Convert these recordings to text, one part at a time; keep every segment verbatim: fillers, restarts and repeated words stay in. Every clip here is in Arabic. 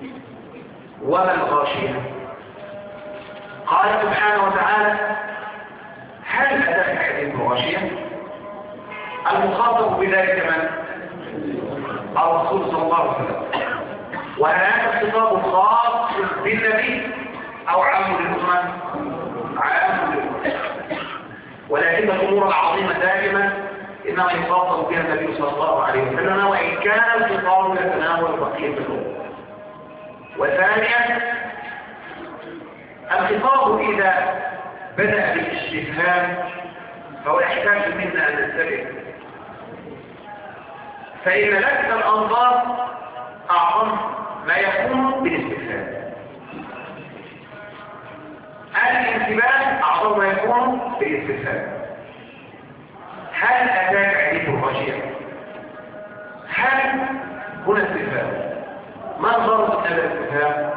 وما الغاشية؟ قال سبحانه وتعالى: هل أتاك حديث الغاشية؟ المخاطب بذلك من؟ الرسول صلى الله عليه وسلم. وهذا الخطاب خاص بالنبي أو عام للأمة؟ عام للأمة. ولكن الأمور العظيمة دائما إنما يخاطب بها النبي صلى الله عليه وسلم، وإن كان الخطاب يتناول بقية الأمور. وثانيا، الخطاب إذا بدأ بالاستفهام فهو يحتاج منا أن ننتبه، فإن لفت الأنظار أعظم ما يكون بالاستفهام، الانتباه أعظم ما يكون بالاستفهام. هل أتاك حديث الغاشية؟ هل هنا استفهام؟ ما الغرض من هذا الاستفهام؟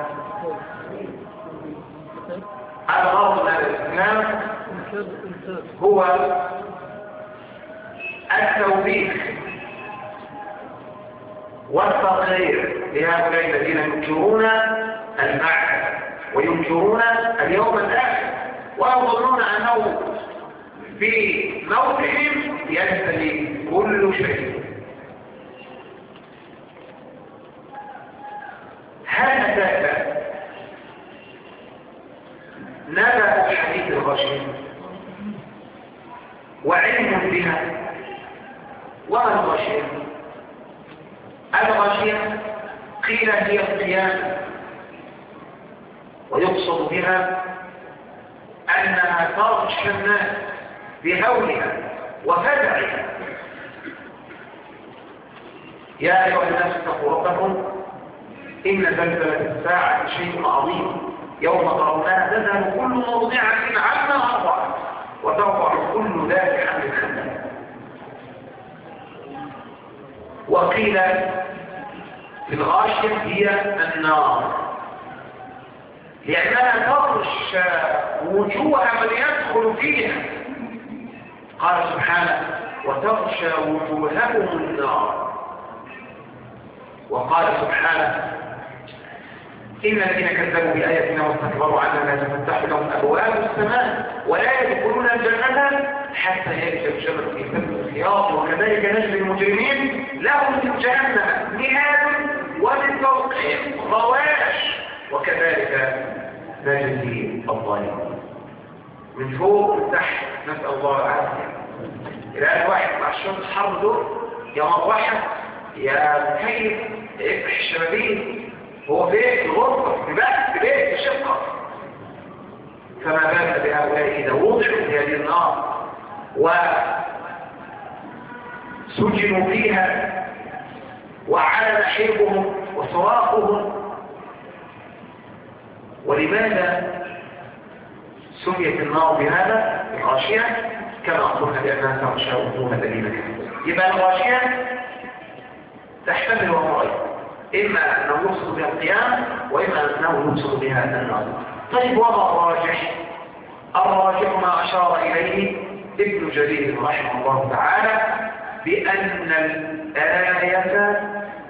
الغرض من هذا الاستفهام هو التوبيخ والتقرير لهؤلاء الذين ينكرون البعث وينكرون اليوم الآخر ويظنون أنه في موتهم ينتهي كل شيء. هل أتاك نبأ حديث الغاشية وعلم بها؟ وما الغاشية؟ الغاشية قيل هي القيامة، ويقصد بها أنها تغشى الناس بهولها وفزعها. يا أيها الناس اتقوا ربكم إن زلزلة الساعة شيء عظيم، يوم ترونها تذهل كل مرضعة عما أرضعت وترفع كل ذات حمل حملها. وقيل في الغاشية هي النار، لأنها تغشى وجوه من يدخل فيها. قال سبحانه: وتغشى وجوههم النار. وقال سبحانه: إن الذين كذبوا بآياتنا واستكبروا عنها لا تفتح لهم أبواب السماء ولا يدخلون الجنة حتى يلج الجمل في سم الخياط وكذلك نجزي المجرمين لهم من جهنم مهاد ومن فوقهم غواش وكذلك نجزي الظالمين. من فوق من تحت، نسأل الله العافية. إلى الواحد مع الشمس حر دول يا مروحة يا مكيف يفتح الشبابيك، هو في الغرفة في بيت في بيت في شقة. فما بالك بهؤلاء إذا وضعوا في هذه النار وسجنوا فيها وعلى نحيبهم وصراخهم. ولماذا سميت النار بهذا الغاشية؟ كما أقولنا بأنها تغشى وجوه الذين كفروا. يبقى الغاشية تحتمل أمرين، إما أنه يقصد بها القيام وإما أنه يقصد بها النار. طيب وما الراجح؟ الراجح ما أشار إليه ابن جرير رحمه الله تعالى بأن الآية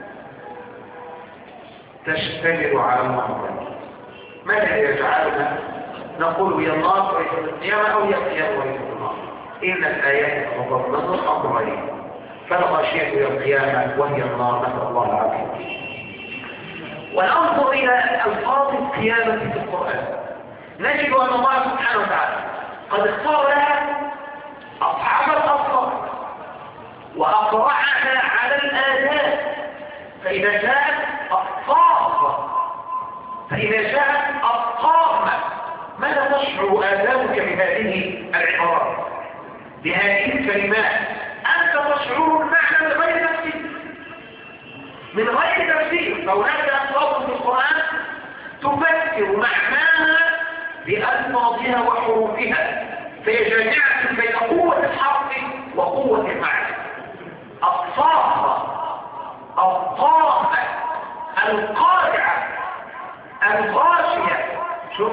تشتمل على الأمرين. ما الذي يجعلنا نقول هي النار وليست القيامة أو هي القيامة وليست النار؟ إن الآيات تتضمن أمرين، فالغاشية هي القيامة وهي النار، نسأل الله العافية. وننظر إلى ألفاظ القيامة في القرآن نجد أن الله سبحانه وتعالى قد اختار لها أصحاب الأصوات وأقرعها على الآذان، فإذا جاءت أصطاف فإذا جاءت أصطام. ماذا تشعر آذانك بهذه العبارات بهذه الكلمات؟ أنت تشعر المعنى من غير تفسير من غير تفسير فهناك ألفاظ في القرآن تفسر معناها بألفاظها وحروفها، فهي جامعة بين قوة الحرف وقوة المعنى. الصاخة، الطامة، القارعة، الغاشية. شوف،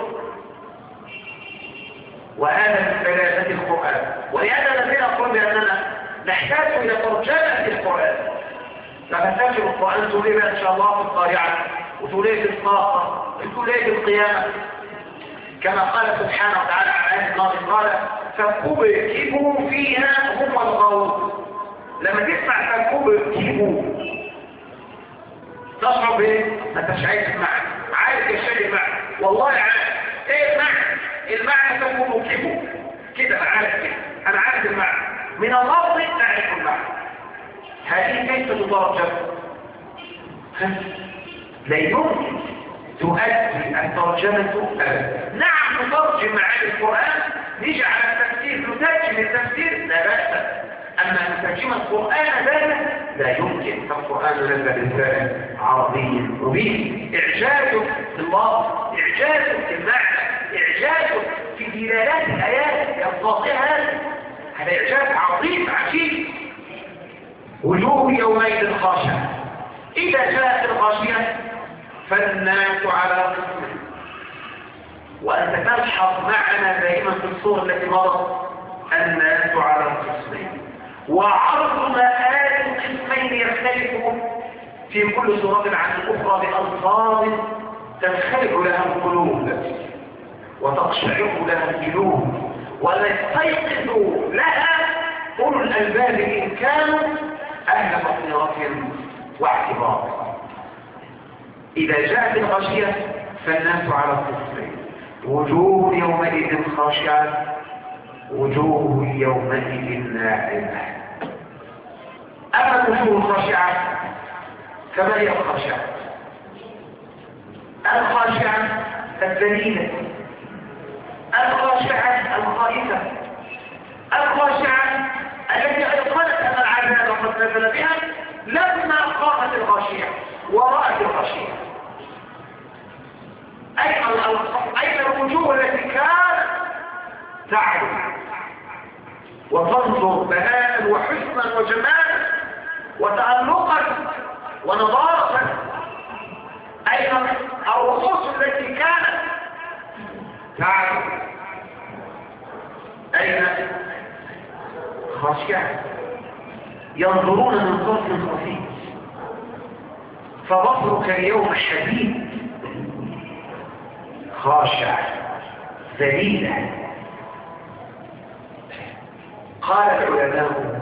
وهذا من بلاغة القرآن. ولهذا نبينا نقول بأننا نحتاج إلى ترجمة القرآن، فمساجد القرآن تولينا إن شاء الله في القارعة وتقول ايه في الصاقة، تقول ايه في القيامة. كما قال سبحانه وتعالى عن آية النار قال فكبكبوا فيها هم الغاوون. لما تسمع فكبكبوا تشعر بايه؟ ما انتش عايز المعنى، عارف يا شيخ المعنى، والله عارف ايه المعنى. المعنى فكبكبوا كده، انا عارف كده، انا عارف المعنى من اللفظ تعرف المعنى. هذه كيف تترجم؟ لا يمكن تؤدي الترجمة أبدا. نعم نترجم معاني القرآن، نيجي على التفسير نترجم التفسير لا بأس، أما نترجم القرآن ذلك لا يمكن. فالقرآن نزل بلسان عربي مبين، إعجازه في الله، إعجازه في المعنى، إعجازه في دلالات الآيات الفاضحة، هذا إعجاز عظيم عجيب. وجوه يومئذ خاشعة، إذا جاءت الغاشية فالناس على قسمه. وأنت تلحظ معنا دائما في الصورة التي مضت الناس على قسمين، وعرض مآل القسمين يختلفون في كل صورة عن الأخرى بألفاظ تنخلع لها القلوب وتقشعر لها الجلود ويستيقظ لها أولو الألباب إن كانوا أهل بصيرة واعتبار. إذا جاءت الغاشية فالناس على قسمين، وجوه يومئذ خاشعة وجوه يومئذ ناعمة. أما الوجوه الخاشعة فما هي الخاشعة؟ الخاشعة الذليلة، الخاشعة الخائفة، الخاشعة التي أيقنت أن العذاب قد نزل بها لما قامت الغاشية ورأت الغاشية. أين الوجوه التي كانت تعلو وتنظر بهاء وحسنا وجمالا وتألقا ونظارة؟ أين الرؤوس التي كانت تعلو؟ أين خاشعة ينظرون من طرف خفيف فبصرك اليوم حديد خاشع ذليلا. قال العلماء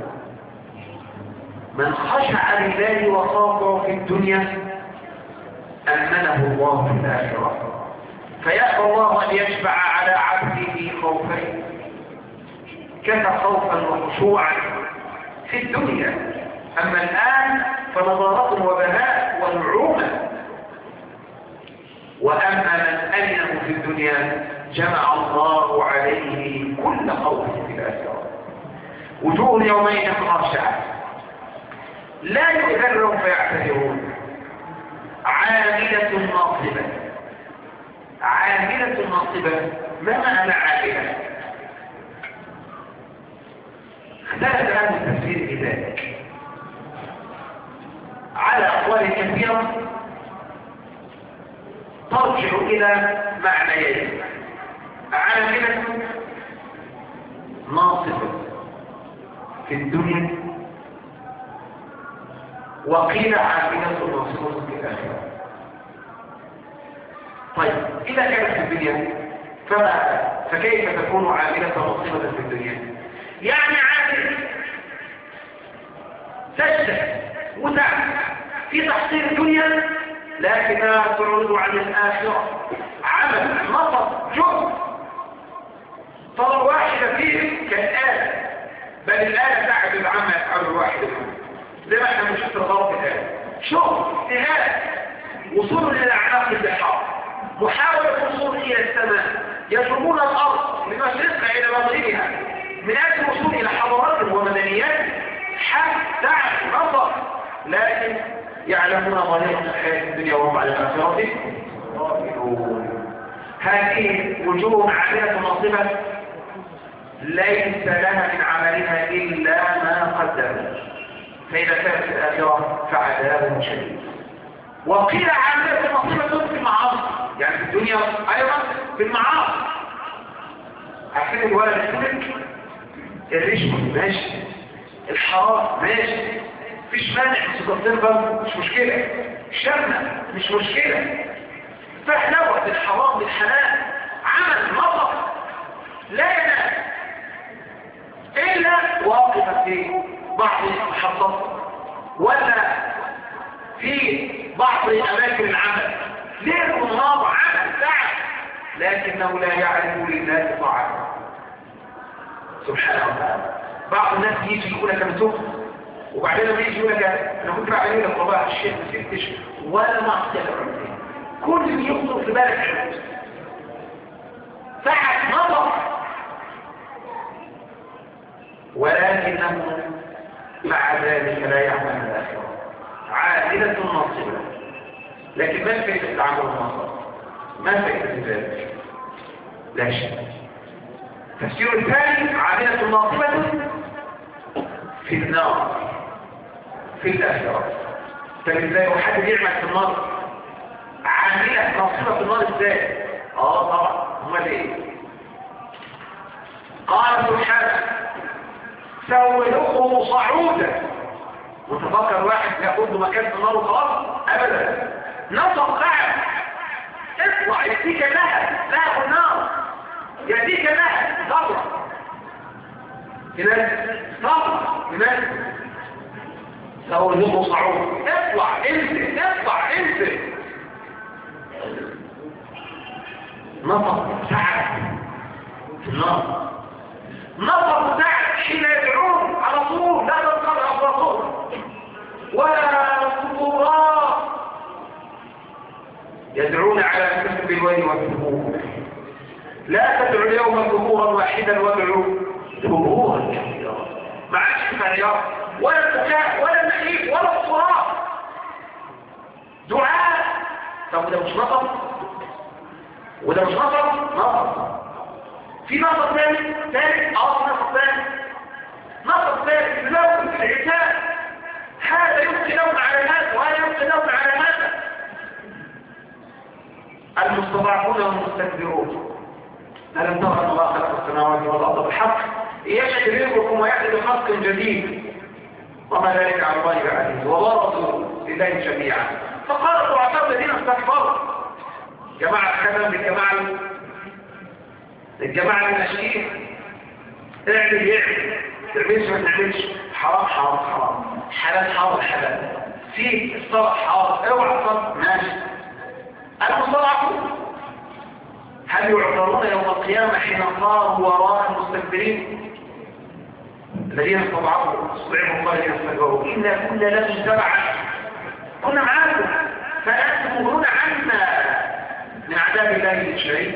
من خشع لله وخافه في الدنيا أمنه الله في الآخرة، فيأبى الله أن يشفع على عبده خوفين، كفى خوفا وخشوعا في الدنيا، أما الآن فنظارة وبهاء ونعومة. وأما من أمنه في الدنيا جمع الله عليه كل خوف في الآخرة. وجوه يومئذ خاشعة لا يؤذن لهم فيعتذرون، عاملة ناصبة. عاملة ناصبة، ما معنى عاملة؟ اختلف هذا التفسير في ذلك على أقوال كثيرة ترجع إلى معنيين: عاملة ناصبة في الدنيا، وقيل عاملة ناصبة في الآخرة. طيب إذا كانت في الدنيا فما فكيف تكون عاملة ناصبة في الدنيا؟ يعني عاملة تجتهد وتعمل في تحصيل الدنيا لكنها تعرض عن الآخرة، عمل نصب جهد. طلب واحدة فيه كالآلة، بل الآلة تعجز عما يفعل الواحد منه، زي ما احنا بنشوف الغرب الآن، شغل اجتهاد، وصول إلى أعماق البحار، محاولة الوصول إلى السماء، يجربون الأرض من مشرقها إلى مغربها من أجل الوصول إلى حضارات ومدنيات، حتى نصر، لكن يعلمون ظاهرة الحياة الدنيا وهم على الآخرة غافلون. هذه وجوه عاملة ناصبة ليس لها من عملها إلا ما قدمت، فإذا كانت في الآخرة فعذاب شديد. وقيل عاملة ناصبة في المعاصي، يعني في الدنيا أيضا في المعاصي. عارفين الولد السمك، الرشوة ماشي، الحرام ماشي، مفيش مانع سكرتين برضه مش مشكلة، شمة مش مشكلة، فحلوة بالحرام بالحلال، عمل مطر لا ينام إلا واقفة في بعض المحطات ولا في بعض أماكن العمل، ليل ونهار عمل تعب، لكنه لا يعرف لله طاعته سبحانه وتعالى. بعض الناس يجي يقول لك انا تبت، وبعدين لما يجي يقول لك انا كنت بعمل لك طباع الشيخ ما سبتش ولا معصيه لربنا، كل اللي يخطر في بالك عمل ساعه نظر، ولكنه مع ذلك لا يعمل الاخره عائله ناصبه. لكن ما فائده التعامل الناصب؟ ما فائده ذلك؟ لا شيء. التفسير الثاني عاملة ناصبة في النار في الآخرة. طب ازاي واحد يعمل في النار عاملة ناصبة في النار ازاي؟ اه طبعا امال ايه؟ قال سبحانه سأولقه صعودا. متفكر واحد ياخد مكان في النار وخلاص؟ ابدا. نصب قاعد اطلع يأتيك لها لا النار يأتيك لها ضرر هناك ضرر هناك سأولقه صعود اطلع انزل اطلع انزل. نصب سعد في النار، نصب سعد حين يدعون على طول لا تنقض أفراطهم ولا سطورات، يدعون على كسب الويل والثبور. لا تدعوا اليوم ثبورا واحدا وادعوا ثبورا كثيرا. ما عادش فرياض ولا البكاء ولا النحيف ولا الصراخ، دعاء. طب ده مش نصب؟ وده مش نصب؟ نصب. في نصب ثاني ثالث اه نصب ثاني نصب ثالث لون في العتاب، هذا يبقي لون على هذا وهذا يبقي لون على هذا. المستضعفون والمستكبرون ألم ترى أن الله خلق السماوات والأرض بالحق يشهد رزقكم ويأتي بخلق جديد وما ذلك على الله بعزيز وبرزوا لله جميعا. فقال الضعفاء الذين استكبروا جماعة كذا بالجماعة الجماعة الناشئين اعمل يعمل تعملش ما تعملش، حرام حرام حرام، حلال حرام حلال، في الصلاة حرام اوعى الصلاة ماشي. المستضعفون هل يعذرون يوم القيامة حين صاروا وراء المستكبرين الذين استضعفوا استضعفوا الله يستكبروا إنا كنا لهم تبعا كنا معاكم فأنتم تغنون عنا من عذاب الله الشديد.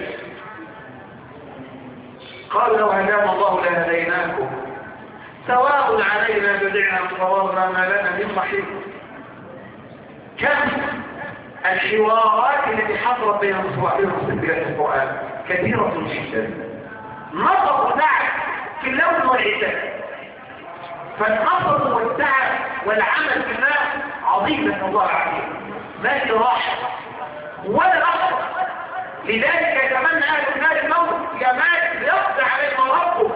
قالوا لو هدانا الله لهديناكم سواء علينا بدعنا صورنا ما لنا من محيط. كم الحوارات التي حصلت بين المسلمين في القرآن كثيرة جدا، نصب وتعب في اللون والعتاب. فالنصب والتعب والعمل في الله عظيمة الله عظيم، ما في راحة ولا لحظة. لذلك يتمنى أهل النار الموت يا مالك يقضي عليهم ربه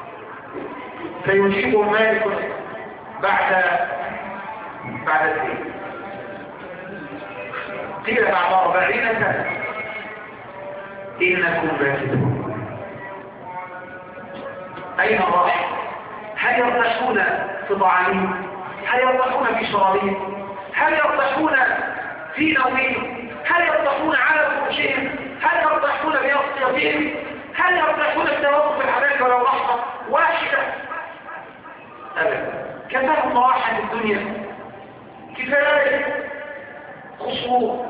فيجيبه مالك بعد بعد الدين. قيل بعد أربعين سنة إنكم باكتون. أين الراحة؟ هل يرتاحون في طعامهم؟ هل يرتاحون في شرابهم؟ هل يرتاحون في نومهم؟ هل يرتاحون على فرشهم؟ هل يرتاحون بأصيافهم؟ هل يرتاحون بتوقف الحباك ولو لحظة واحدة؟ أبدا. كفاهم راحة الدنيا، كفاية قصور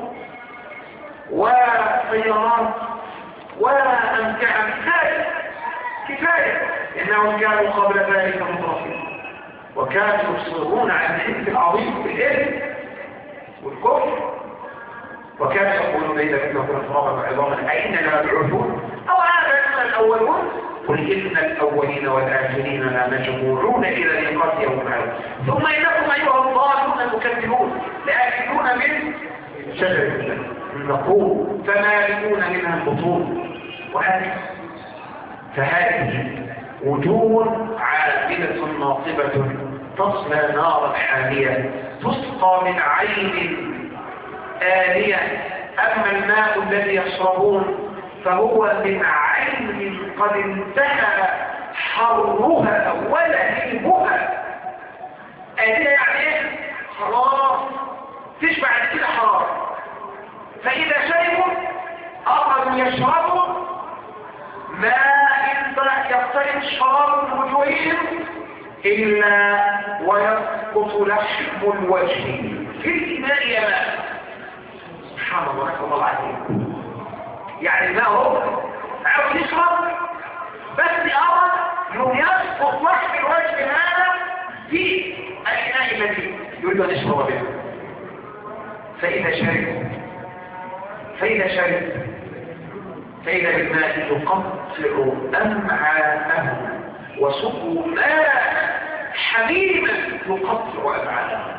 وسيارات وأمتعة، كفاية كفاية. إنهم كانوا قبل ذلك مترفين وكانوا يصرون عن الحزب العظيم بالإثم والكفر، وكانوا يقولون إذا كنا ترابا وعظاما أين نبعثون أو آباؤنا الأولون قل إن الأولين والآخرين لمجموعون إلى ميقات يوم معلوم ثم إنكم أيها الضالون المكذبون لآكلون من شجرة الزقوم فمالئون منها البطون. وهذه فهذه وجوه عاملة ناصبة تصلى نارا حامية تسقى من عين آنية. أما الماء الذي يشربون فهو من عين قد انتهى حرها ولهيبها. آنية يعني ايه؟ خلاص تشبع كده حرارة. فإذا شربوا أخذوا يشربوا ماء يقترب الشراب من وجوههم إلا ويسقط لحم الوجه في الإناء يا ماء. سبحان الله، نسأل الله العظيم. يعني الماء هو عاوز يشرب بس أرى أنه يسقط لحم الوجه هذا في الإناء الذي يريد أن يشرب به. فإذا شرب فإذا شرب فإذا بالماء يقطع أمعاءهم وسقوا ماء حميما يقطع أمعاءهم.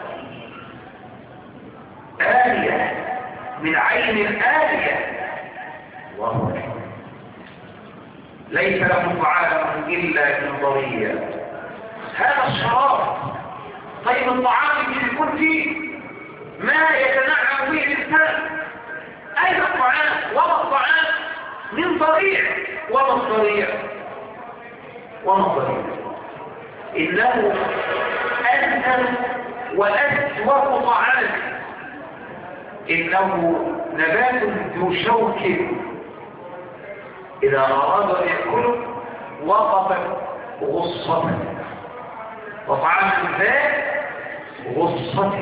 آلية من عين آلية. الله أكبر. ليس لهم طعام إلا من ضريع. هذا الشراب. طيب الطعام اللي يكون فيه ما يتنعم به الإنسان، أين الطعام؟ وما الطعام؟ من ضريع. وما الضريع؟ وما الضريع؟ إنه أنزل وأسوأ طعام. إنه نبات ذو شوك إذا أراد أن يأكله وقفت غصة، وطعام ذات غصة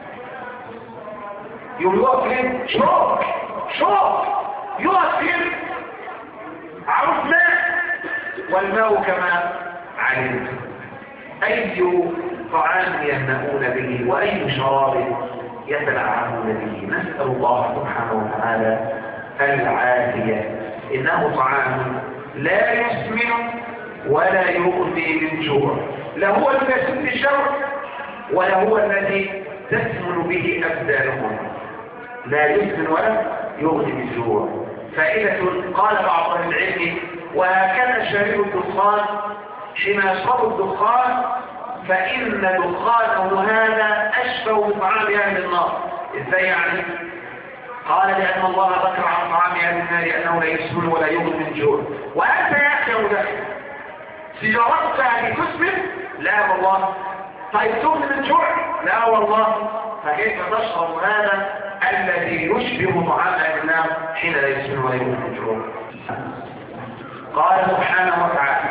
يوقف شوك شوك يوقف عرف ماء، والماء كما علمت. أي طعام يهنؤون به وأي شراب يتلعبون به. نسأل الله سبحانه وتعالى العافية. إنه طعام لا يسمن ولا يغني من جوع. لا هو الذي يسد الشوك ولا هو الذي تسمن به أبدانهم. لا يسمن ولا يغني من جوع. فائدة قال بعض أهل العلم: وهكذا شارب الدخان حين يشرب الدخان فإن دخانه هذا أشبه بطعام أهل النار. إزاي يعني؟ قال لأن الله ذكر عن طعام أهل النار أنه لا يسمن ولا يغني من جوع. وأنت يا أخي ذلك سيجارتك هذه تسمن؟ لا والله. طيب تغني من جوع؟ لا والله. فكيف تشرب هذا الذي يشبه طعام أهل النار حين لا يسمن ولا يغني من جوع؟ قال سبحانه وتعالى: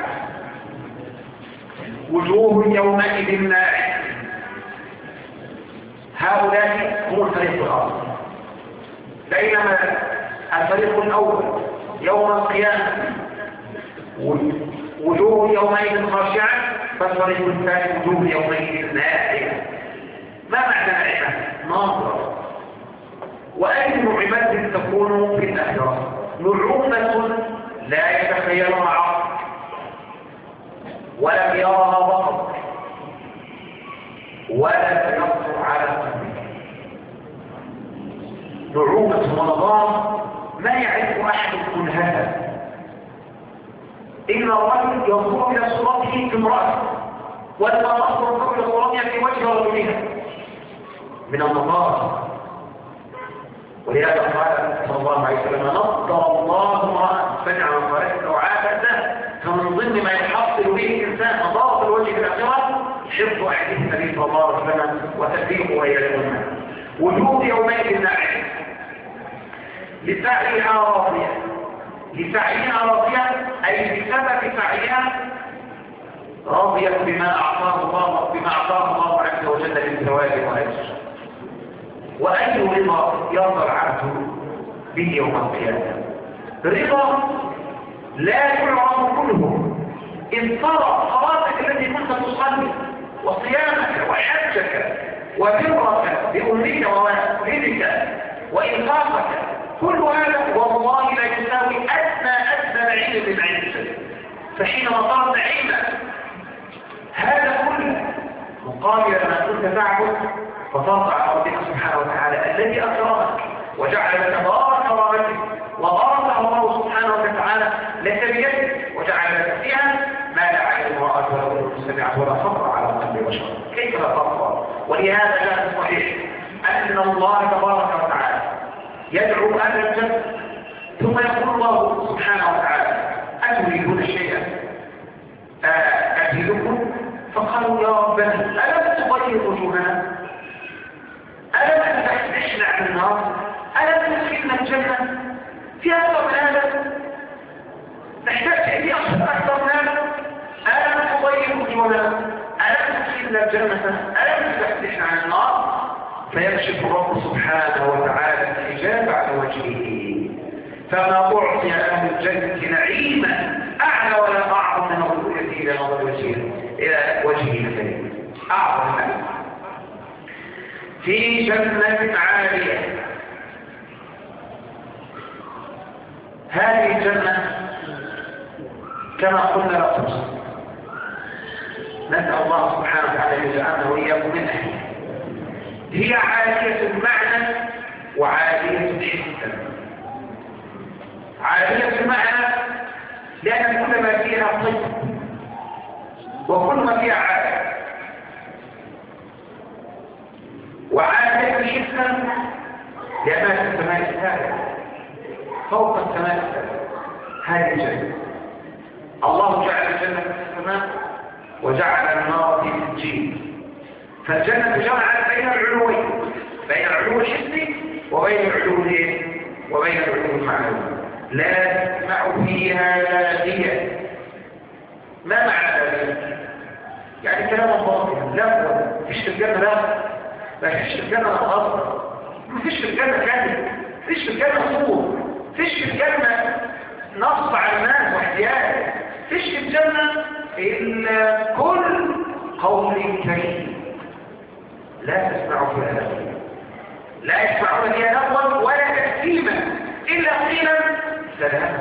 وجوه يومئذ ناعمة. هؤلاء هم الفريق الآخر. بينما الفريق الأول يوم القيامة وجوه يومئذ خاشعة، فالفريق الثاني وجوه يومئذ ناعمة. ما معنى ناعمة؟ ناظرة. وأي نعمة تكون في الآخرة؟ نعومة لا يتخيلها عقل ولم يرها بصر ولا يخطر على قلبه. نعومة ونظام ما يعرف أحد كنهها. إن الرجل ينظر إلى صورته في امرأته والمرأة تنظر إلى صورتها في وجه رجلها من النظارة. ولهذا قال صلى الله عليه وسلم: نظر الله امرأة سمع وقالت وعافته. فمن ضمن ما يحصل به الإنسان نظارة الوجه في الآخرة حفظ أحاديث النبي صلى الله عليه وسلم وتفريقه إلى الأمة. وجود يومئذ ناعمة لسعيها راضية. لسعيها راضية أي بسبب سعيها راضية بما أعطاه الله بما أعطاه الله عز وجل من ثواب وأجر. وأي رضا يرضى العبد به يوم القيامة؟ رضا لا يعرف كله. إن ترى صلاتك التي كنت تصلي وصيامك وحجك وبرك بأمك ووالدك وإنفاقك، كل هذا والله لا يساوي أدنى أدنى نعيم من عندك. فحينما ترى نعيما هذا كله مقابل ما كنت تعبد فترضى على ربك سبحانه وتعالى الذي أكرمك وجعل لك دار كرامته وبارك الله سبحانه وتعالى لك بيدك وجعل لك فيها ما لا عين رأت ولا أذن سمعت ولا خطر على قلب بشر. ولهذا جاء في الصحيح أن الله تبارك وتعالى يدعو أهل الجنة ثم يقول الله سبحانه وتعالى أتريدون شيئا أزيدكم؟ فقالوا يا ربنا ألم تغير وجوهنا؟ ألم تحبسنا عن النار؟ ألم تدخلنا الجنة؟ في أكثر من هذا؟ نحتاج في أكثر من هذا؟ ألم تغير وجوهنا؟ ألم تدخلنا الجنة؟ ألم تحبسنا عن النار؟ فيكشف الرب سبحانه وتعالى الحجاب عن وجهه، فما أعطي أهل الجنة نعيما أعلى ولا أعظم من الرؤية إلى نظر وجهه إلى وجهه الكريم. أعظم منه في جنة عالية. هذه الجنة كما قلنا لا تحصى، نسأل الله سبحانه وتعالى أن يجعلنا وإياكم من أهلها. هي عالية المعنى وعالية الحسن. عالية المعنى لأن كل ما فيها طيب وكل ما فيها عالية، وعالية الحسن لأنها في السماء الثالثة فوق السماء الثالثة. هذه الجنة الله جعل الجنة في السماء وجعل النار في السجين، فالجنة جمعت بين العلوين، بين العلو الحسي وبين العلو وبين العلو المعنوي. لا تسمع فيها لاغية. ما معنى لاغية؟ يعني كلام باطل لا فيش في الجنة، لا ما فيش في الجنة غصب، ما فيش في الجنة كذب، ما فيش في الجنة صور، ما فيش في الجنة نصب على الناس واحتياج، ما فيش في الجنة إلا كل قول كريم. لا تسمع فيها لاغية، لا يسمعون فيها لغوا ولا تكتيما إلا قيلا سلام.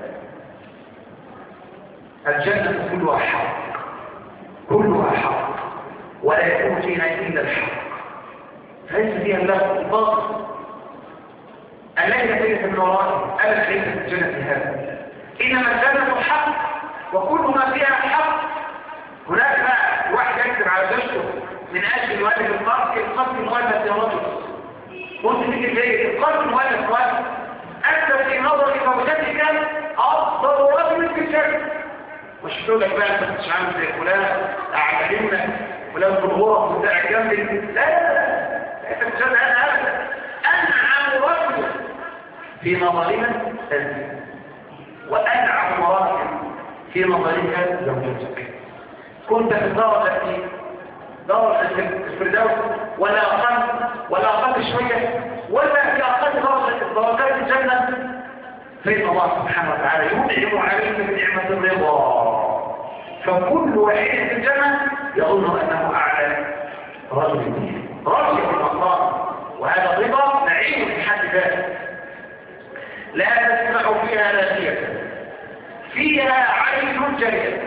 الجنة كلها حق، كلها حق، ولا يكون فيها إلا الحق، فليس فيها اللغو الباطل الذي ليس من ورائه أبدا، ليس في الجنة هذا، إنما الجنة حق وكل ما فيها حق. هناك بقى واحد يكتب على زوجته من أجل يؤلف القرض القرض المؤلف يا رجل، قلت لك ازاي القرض المؤلف مؤلف؟ أنت في نظر زوجتك أفضل رجل في الجنة، مش تقول لك بقى انت مش عامل زي فلان اعلمنا فلان في الغرف بتاع جنبي، لا لا لا انت مش انا ابدا. انعم رجل في نظرنا انت، وانعم رجل في نظرك زوجتك. كنت في الدار التي دار الفردوس ولا اقل ولا اقل شويه ولا في اقل درجات الجنه، فإن الله سبحانه وتعالى ينعم عليك بنعمة الرضا، فكل واحد في الجنة يظن أنه أعلى رجل فيه رجل في المقام، وهذا الرضا نعيم في حد ذاته. لا تسمع فيها لاغية فيها عين جارية،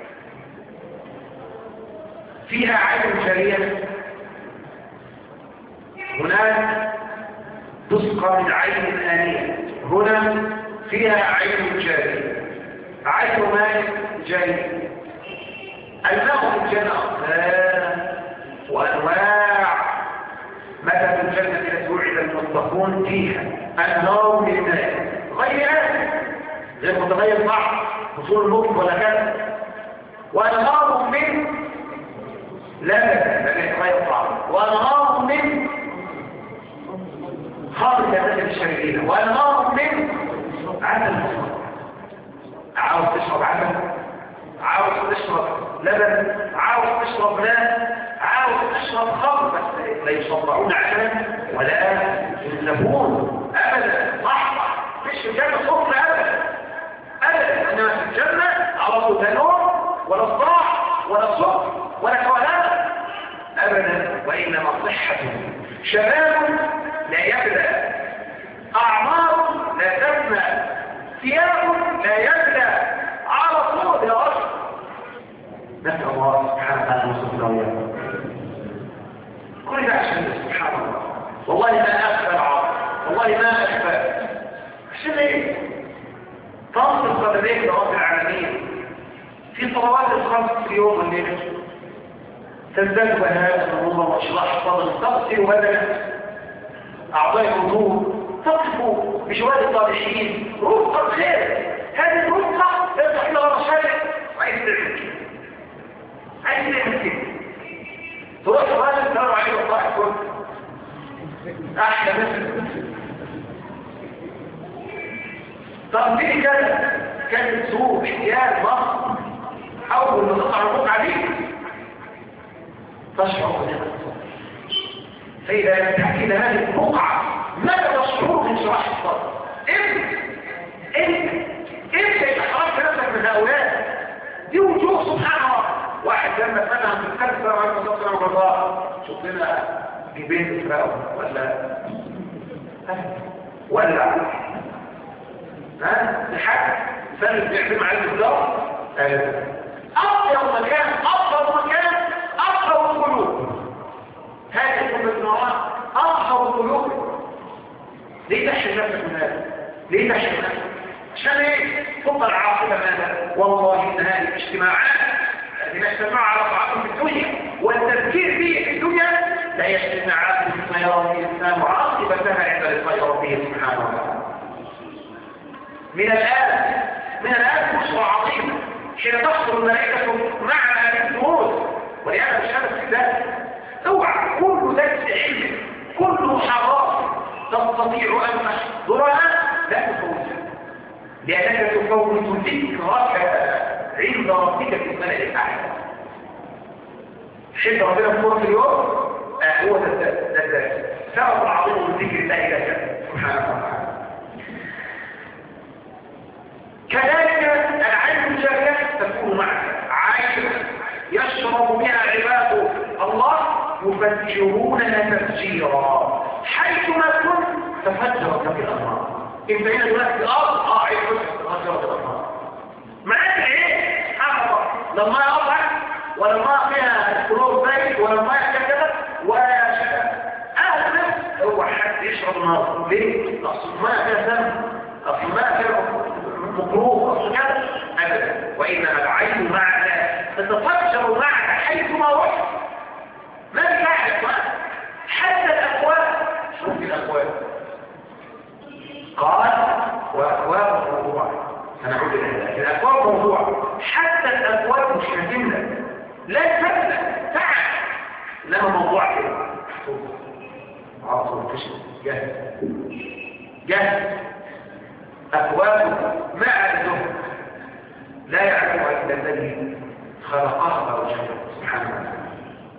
فيها عين جارية. هناك تسقى من عين آنية، هنا فيها عين جارية، عين ماء جاري. الماء في الجنة أقسام وأنواع. مثل الجنة التي وعد المتقون فيها النار من ماء غير آسف، غير متغير صح فصول الموت ولا كذا، وأنهار من لا يتغير طعم، وأنهار من خالص يا رجل الشريرين، وأنهار من عسل مصر. عاوز تشرب عسل، عاوز تشرب لبن، عاوز تشرب ماء، عاوز تشرب خمر، بس لا يصدعون عسلا ولا يسلبون ابدا. صح مش في الجنه صفر ابدا ابدا، انما في الجنه على طول لا نوم ولا صداع ولا صفر ولا كولان ابدا، وانما صحه شباب لا يبلى، اعمار لا تفنى، ثياب لا يبلى، على طول يا رجل. نسأل الله سبحانه وتعالى وصفنا وياكم. كل ده عشان سبحان الله، والله ما أخفى العرض، والله ما أخفى. عشان ايه؟ تنصب قدميك لرب العالمين في صلوات الخمس في يوم والليلة، تزداد بهاء ونورا واشراح الصدر تغسل بدنك اعضاء الوضوء تقف بجوار الصالحين رفقه الخير. هذه الرفقه تفتح لها مشارك وعايز تعمل كده عايز تعمل كده تروح الراجل تدور عليه وصاحب كله احلى مثل طب دي كده كانت سوق احتياج مصر اول ما تقع الرقعه دي تشعر بنعمه. فاذا تحكي هذه الرقعه ماذا تشعر من شرح الصدر؟ انت انت انت احرجت نفسك من هؤلاء دي وجوه سبحان الله. واحد لما فتح في الكلب عليه الصلاه والسلام والرضا شوف لنا جبين اسراء ولا ولا ها الحاج سلم بيعتمد على الدولار افضل مكان افضل مكان افضل القلوب. هذه القلوب النواه افضل القلوب. ليه تحشي نفسك من هذا؟ ليه تحشي نفسك؟ عشان ايه؟ تفضل عاقبه ماذا؟ والله ان هذه الاجتماعات التي نجتمع على طعام في الدنيا والتفكير فيه في الدنيا لا يجتمع عاقبه ما يرى فيه الانسان عاقبتها عند لقاء ربه سبحانه وتعالى. من الآن من الآن بشرى عظيمة حين تحصل الملائكة معنا في الدروس. ولهذا مش هذا الكتاب اوعى كل درس علم كل محاضرات تستطيع أن تحضرها لا تفوتها لأنك تفوت ذكرك عند ربك في الملأ الأعلى. حين ربنا في كل يوم آه هو ده الدرس سبب العظيم من ذكر الله لك سبحانه وتعالى. كذلك العين الجارية تكون معك عين يشرب بها عباد الله يفجرونها تفجيرا حيثما كنت تفجرت في الأنهار. انت هنا دلوقتي الأرض اه عين تفجرت الأنهار معاك ايه؟ أخبر لما يقطع ولما فيها كلور بيت ولما يكتبت ولا شكل أهل نفس هو حد يشرب النار. ليه؟ أصل ما فيها سم أصل ما فيها مكروه أصل كده أبدا. وإنما العين معك تتفجر معك حيثما رحت ما يفعلك معك حتى الأكواب. شوف الأكواب قال وأكواب موضوع سنعود إلى ذلك. الأكواب موضوع حتى الأكواب مش هتملك لا تملك تعب لما موضوع كده عاصر الكشف جاهز جاهز. أكواب مع الزهد لا يعلمها إلا الذي خلقها وجهه سبحانه وتعالى.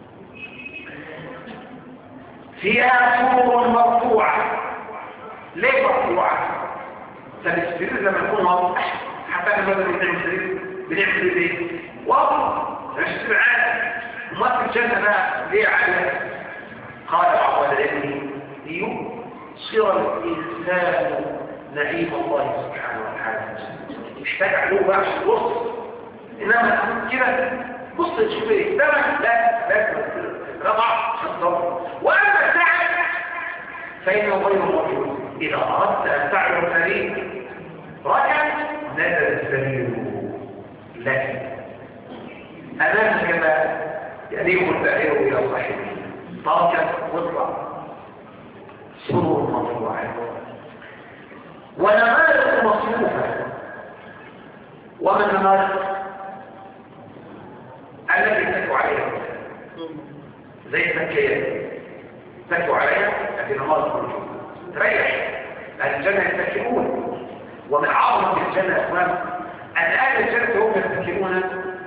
فيها سور مرفوعة. ليه مرفوعة؟ فالسرير لما يكون واضح حتى لما بنعمل سرير بنعمل ايه؟ واضح مش سمعان. وما في الجنة بقى ليه عالم؟ قال بعض العلم ليبصر الإنسان نعيم الله سبحانه وتعالى. محتاج علوه بقى في الوسط انما كده بص تشوف ايه سمك لا لا رضع خطر. واما السعد فانه غير موجود. اذا اردت ان تعلم السرير ركع نزل السرير لك امامك ما يليق البعير الى صاحبه طاقه واطلع سرور مرفوعه ونمارق مصروفة. وما النمارق التي تكو عليها زي التكية تكو عليها لكن نمارق موجودة تريح. الجنة يتكئون ومن عظمة الجنة أسمام أن أهل الجنة هم يتكئون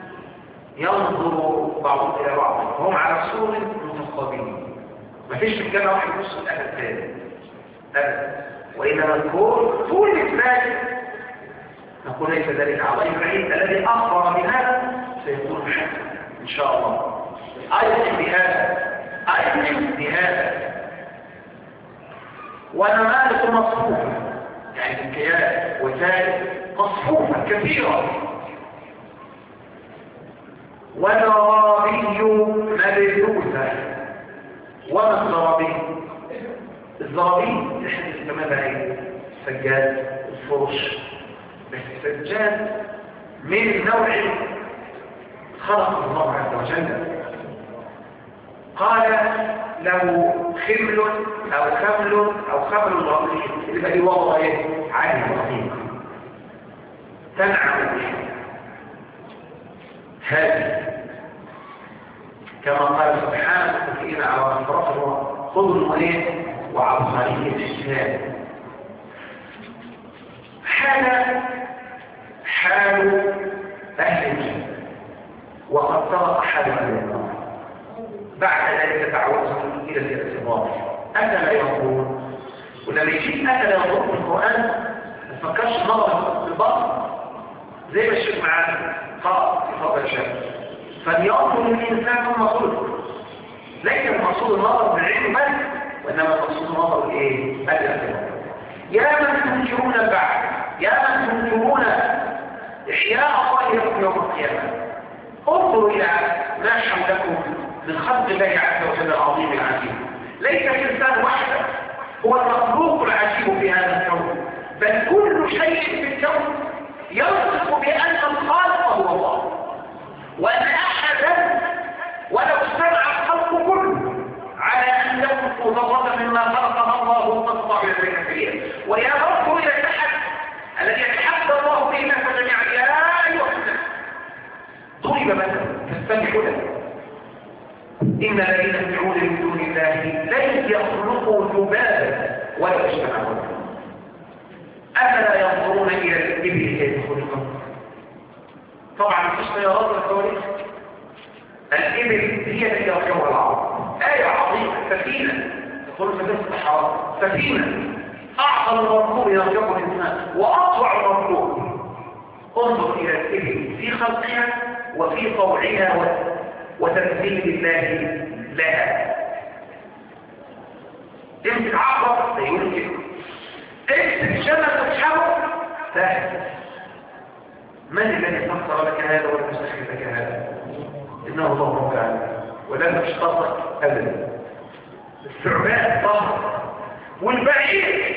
ينظر بعضهم إلى بعض وهم على سور متقابلين. مفيش في الجنة واحد يبص الأهل الثاني أبدا. وإنما الكون طول الإسلام نقول ليس ذلك عظيم العلم الذي أخبر بهذا سيكون حسنا إن شاء الله. أيضا بهذا أيضا بهذا ونمارق مصفوفة يعني الكيان وثالث مصفوفة كثيرة. ونرابي مبثوثة. وما الزرابي؟ الزرابي تحدث كما بهي السجاد الفرش بس السجاد من نوع خلق الله عز وجل قال له خمل أو خمل أو خمل رقيق، يبقى دي وضع ايه؟ عالي رقيق تنعم بها هذه، كما قال سبحانه متكئين على أفراشه خضر وايه وعبقري الحساب. حال حال أهل الجنة وقد سبق حال أهل النار. بعد ذلك تعودهم إلى الاعتبار أفلا ينظرون. ولما يجيب أفلا ينظرون في القرآن ما تفكرش نظر في البطن زي ما الشيخ معانا قال في فضل الشمس فلينظر الإنسان ثم خلق. ليس المقصود النظر بالعلم بس، وإنما المقصود النظر إيه؟ الاعتبار. يا من تنكرون البعث، يا من تنكرون إحياء الله لكم يوم القيامة، انظروا إلى ما حولكم من خلق الله عز وجل العظيم العجيب. ليس الإنسان وحده هو المخلوق العجيب في هذا الكون، بل كل شيء في الكون يوصف بأن الخالق هو الله، وأن أحدا ولو اجتمع الخلق كله على أن يخلقوا ذرة مما خلقها الله تقطع يدرك فيها وينظر إلى التحدي الذي يتحدى الله به الناس جميعا. يا أيها الناس ضرب مثلا فاستمعوا له إن الذين يدعون من دون الله لن يخلقوا ذبابا ولو اجتمعوا له. أفلا ينظرون إلى الإبل كيف خلقت؟ طبعا مفيش طيارات ولا صواريخ. الإبل هي التي يركبها العرب. آية عظيمة، سفينة يقولون سفينة الصحراء، سفينة أعظم المركوب يركبه الإنسان وأطوع المركوب. انظر إلى الإبل في خلقها وفي طوعها وتنزيل الله لها. امسك عقرب لا يمكن، امسك شمس وتحاول سهل. من الذي سخر لك هذا والمسخر لك هذا؟ إنه الله رب العالمين ولا تشترط أبدا. الثعبان ظهر والبعير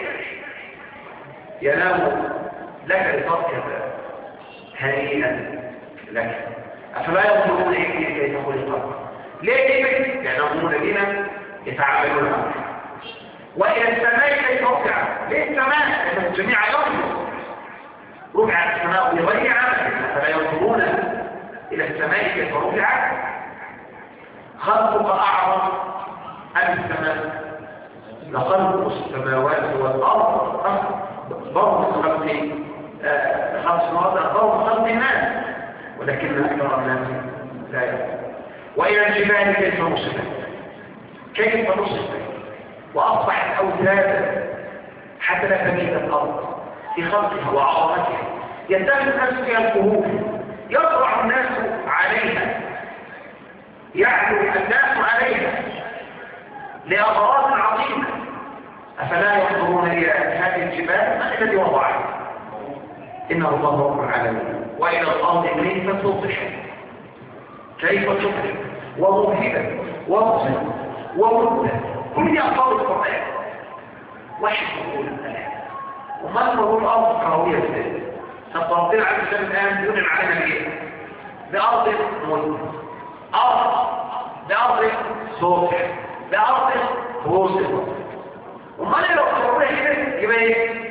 ينام لك لتركب هنيئا لك. أفلا ينظرون إليه كيف خلق؟ ليه إبل؟ ينامون بنا يتعاملون معه. وإلى السماء كيف رفعت؟ ليه السماء؟ لأن الجميع ينظر. رفعت السماء بغير عمل. أفلا ينظرون إلى السماء كيف رفعت؟ خلقك أعظم أم السماء؟ لخلق السماوات والأرض برضه خلق خلق السماوات برضه خلق الناس، ولكن أكثر الناس لا يعلمون. وإلى الجبال كيف نصبت؟ كيف نصبت؟ وأصبحت أوتادا حتى لا تميل الأرض في خلقها وعظمتها. يتخذ الناس فيها الكهوف، يطلع الناس عليها، يعلو الناس عليها لأغراض عظيمة. أفلا ينظرون إلى هذه الجبال؟ ما الذي وضعها؟ إنه الله رب العالمين. وإلى الأرض كيف تطرح، كيف تطرح وموهبة ومصر ومدة. كل أقوال القرآن واحد يقول الآن وما نقول الأرض كروية ازاي؟ فالطرطين عز وجل الآن ينعم علينا بإيه؟ بأرض مدة، أرض بأرض صوت، بأرض وصف. وما لو كروية كده يبقى إيه؟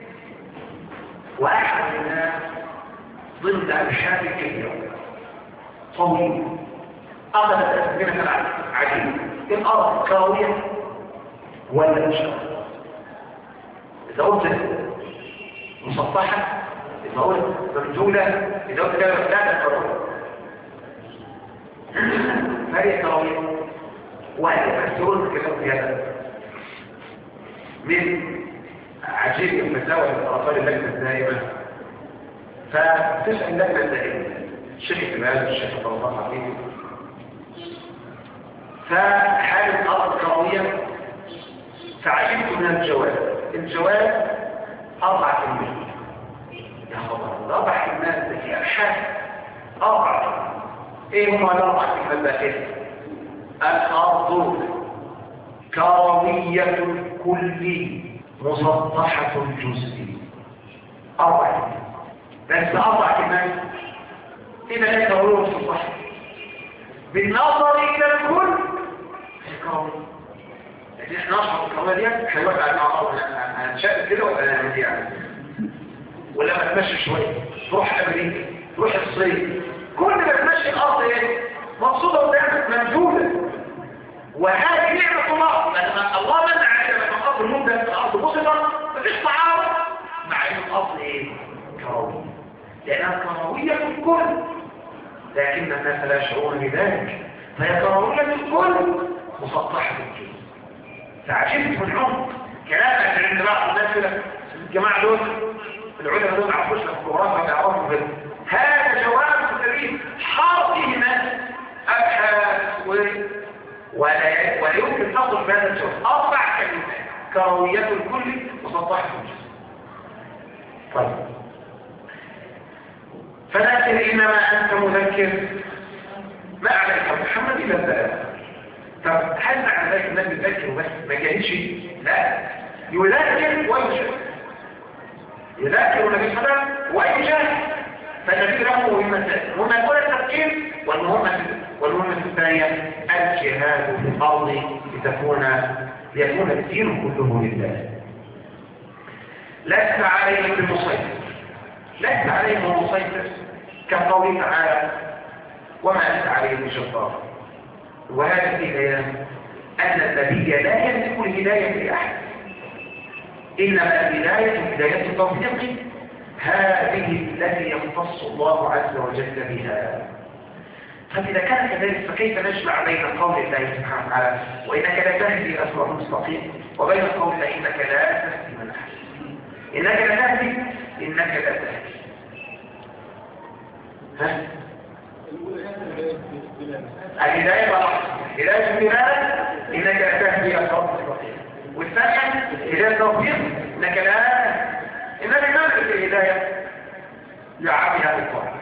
وأحد الناس ضمن أبشاب كثيرة طويل أخذت أسبنة عجيب. الأرض كروية ولا مش كروية؟ إذا قلت مسطحة، إذا قلت مرجولة، إذا قلت كده لا كروية فهي كروية. وهل يفسرون الكلام في هذا من عجيب المساوئ الأطفال اللجنة الدائمة؟ فتسأل اللجنة الدائمة الشيخ كمال الشيخ طلبات حقيقي فحالة الأرض كروية. فعجبت من الجواب. الجواب أربعة كلمات. يا خبر أربع كلمات في أبحاث أربعة. إيه هم الأربع كلمات داخل؟ الأرض كروية الكل مسطحة الجزء. أربع كلمات بس أربع كلمات. إذا لا كروية مسطحة بالنظر إلى الكل كروي. لكن احنا نشرب الكروية دي احنا دلوقتي على الأرض هنشقل كده ولا نعمل يعني؟ ولا ما تمشي شوية تروح أمريكا تروح الصين كل ما تمشي الأرض ايه؟ مقصودة قدامك موجودة. وهذه نعمة الله لما الله منع علينا من الأرض المدة في الأرض بسيطة مفيش تعارض مع ان الأرض ايه؟ كروية لأنها كروية في الكل لكن الناس لا يشعرون بذلك فهي كروية في الكل مسطحة في الجسم. فعجبت من عمق كلام عند بعض الناس كده الجماعة دول العلماء دول ما يعرفوش في الجغرافيا ما يعرفوا كده. هذا جواب سليم حاطهم أبحاث و ولا ولا يمكن أصل بهذا الجواب أربع كلمات كروية الكل مسطحة في الجسم. طيب فذكر إنما أنت مذكر ما عليك محمد إلا البلاغ. طب هل معنى ذلك الناس يذكر وبس ما كانش؟ لا يذكر ويشهد يذكر النبي صلى الله عليه وسلم ويشهد فالنبي له مهمتان مهمة الأولى التفكير والمهمة والمهمة الثانية الجهاد في الأرض لتكون ليكون الدين كله لله. لست عليهم بمسيطر لست عليهم بمسيطر كقوله تعالى وما أنت عليهم بجبار. وهذا في بيان أن النبي لا يملك الهداية لأحد إنما الهداية هداية التوفيق هذه التي يختص الله عز وجل بها. فإذا كان كذلك فكيف نجمع بين قول الله سبحانه وتعالى وإنك لا تهدي إلى صراط مستقيم وبين قول الله إنك لا تهدي من أحد إنك لا تهدي إنك لا تهدي ها؟ الهداية بلحظة هداية الدلالة إنك لا تهدي إلى صراط مستقيم والثانية هداية التوفيق إنك لا إنك نملك الهداية لعام هذا القرآن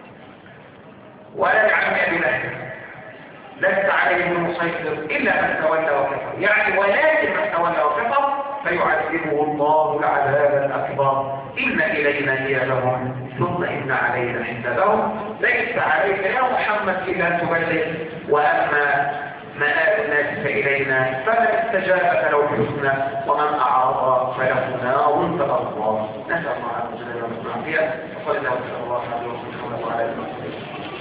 ولا لعام أبي لهب لست عليهم المسيطر إلا من تولى وكفر يعني ولكن من تولى وكفر فيعذبه الله العذاب الأكبر إن إلينا إيابهم ثم إن علينا حسابهم. ليس عليك يا محمد إلا أن تبلغ وأما مآل الناس فإلينا فمن استجاب فلو الحسنى ومن أعرض فله نار تلظى. نسأل الله عز وجل العافية وصلى الله وسلم على رسول الله وعلى آله وصحبه.